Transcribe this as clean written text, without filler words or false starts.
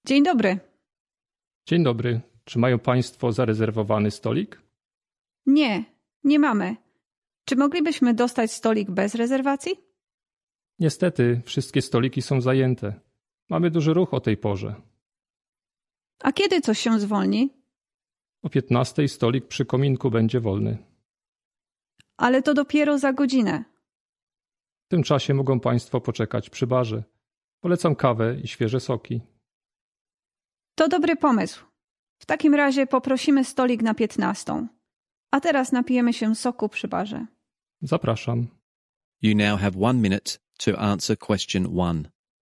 Dzień dobry. Dzień dobry. Czy mają Państwo zarezerwowany stolik? Nie mamy. Czy moglibyśmy dostać stolik bez rezerwacji? Niestety, wszystkie stoliki są zajęte. Mamy duży ruch o tej porze. A kiedy coś się zwolni? O 15:00 stolik przy kominku będzie wolny. Ale to dopiero za godzinę. W tym czasie mogą Państwo poczekać przy barze. Polecam kawę i świeże soki. To dobry pomysł. W takim razie poprosimy stolik na 15:00. A teraz napijemy się soku przy barze. Zapraszam. You now have 1 minute to answer question 1.